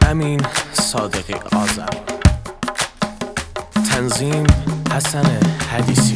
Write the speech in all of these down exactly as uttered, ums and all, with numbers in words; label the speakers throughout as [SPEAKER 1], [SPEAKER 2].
[SPEAKER 1] امین صادقی آذر. تنظیم حسن حدیثی.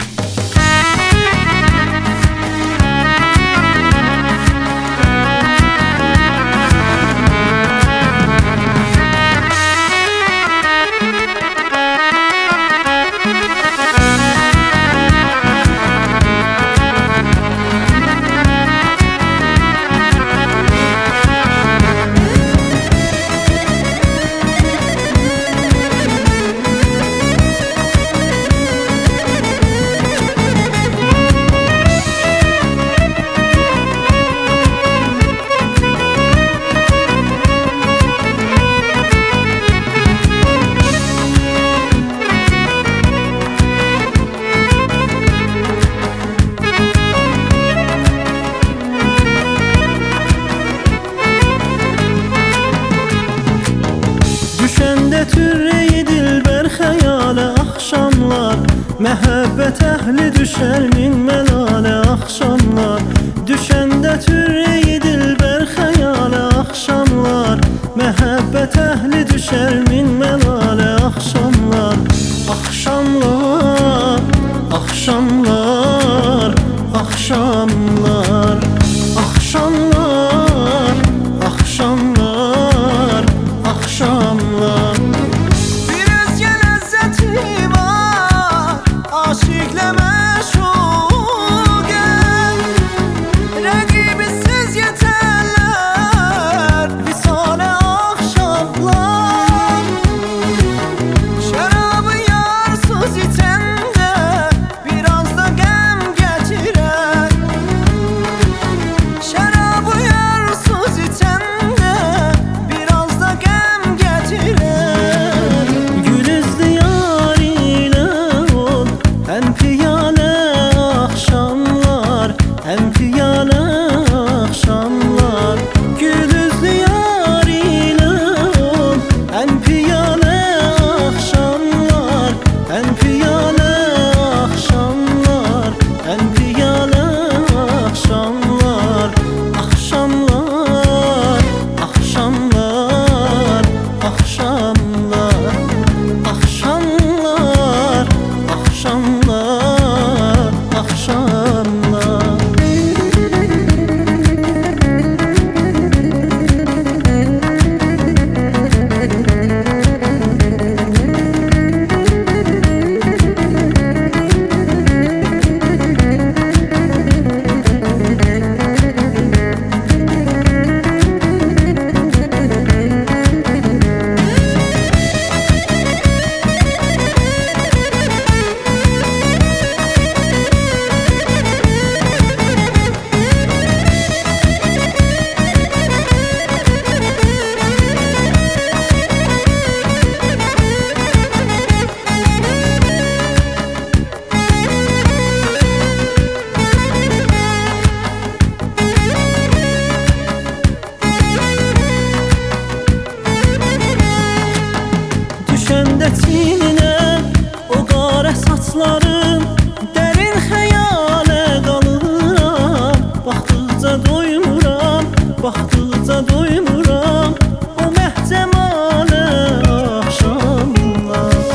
[SPEAKER 2] Düşəndə türeyi dilbər xəyalə axşamlar, məhəbbət əhli düşər min məlalə axşamlar. Düşəndə türeyi dilbər xəyalə axşamlar, məhəbbət əhli düşər min məlalə axşamlar. Axşamlar, axşamlar, axşamlar, axşamlar, axşamlar, axşamlar.
[SPEAKER 3] Bir özgə ləzzəti var, aşiqlə məşuqəm. Rəqibisiz yetərlər, visalə axşamlar. Şərabı yarsız içəndə, biraz da qəm gətirər. Şərabı yarsız içəndə, biraz da qəm gətirər.
[SPEAKER 2] Gül üzlü yar ilə ol, həm piyalə axşamlar, həm piyalə axşamlar. Gül üzlü yar ilə ol, həm piyalə axşamlar, həm piyalə axşamlar, həm piyalə axşamlar. Axşamlar, axşamlar, axşamlar, axşamlar, axşamlar, axşamlar. Düşəndə çininə o qarə saçların, dərin xəyalə qalıram. Baxdıqca doymuram, baxdıqca doymuram o məhcəmalə axşamlar.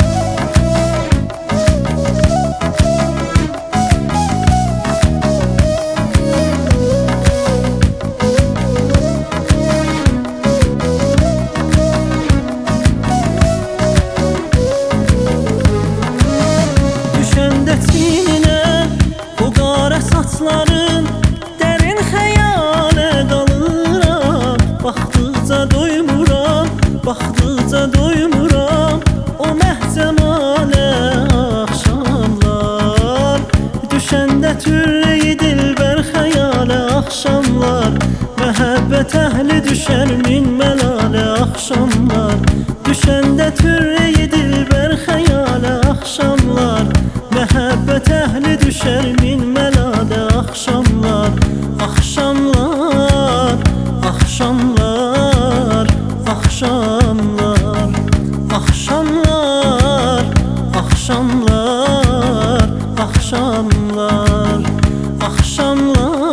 [SPEAKER 2] Düşəndə çininə o qarə saçların, dərin xəyalə qalıram. Baxdıqca doymuram, baxdıqca doymuram o məhcəmalə axşamlar. Düşəndə türeyi dilbər xəyalə axşamlar, məhəbbət əhli düşər min məlalə axşamlar. Düşəndə türeyi dilbər xəyalə axşamlar, məhəbbət əhli düşər min məlalə axşamlar. Axşamlar, axşamlar, axşamlar, axşamlar, axşamlar, axşamlar,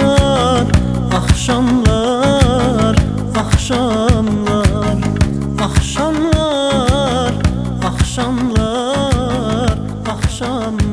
[SPEAKER 2] axşamlar, axşamlar, axşamlar, Axşamlar, axşamlar